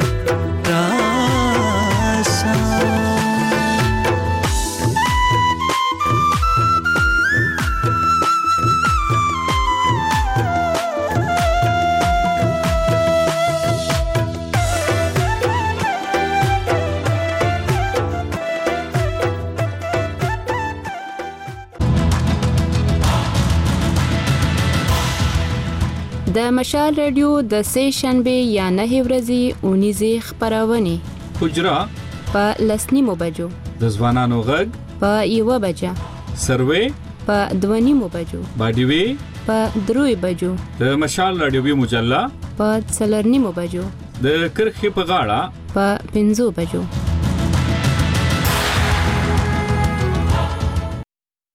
د مشال رادیو د سه شنبه یا نه ورځې اونیزه خبرونه حجرا په لسنیمو بجو د ځوانانو غږ په یو بجه سروې په دوانیمو بجو باډیوي په دروي بجو د مشال رادیوي مجله په څلرنیمو بجو د کرخي په غاړه په 5 بجو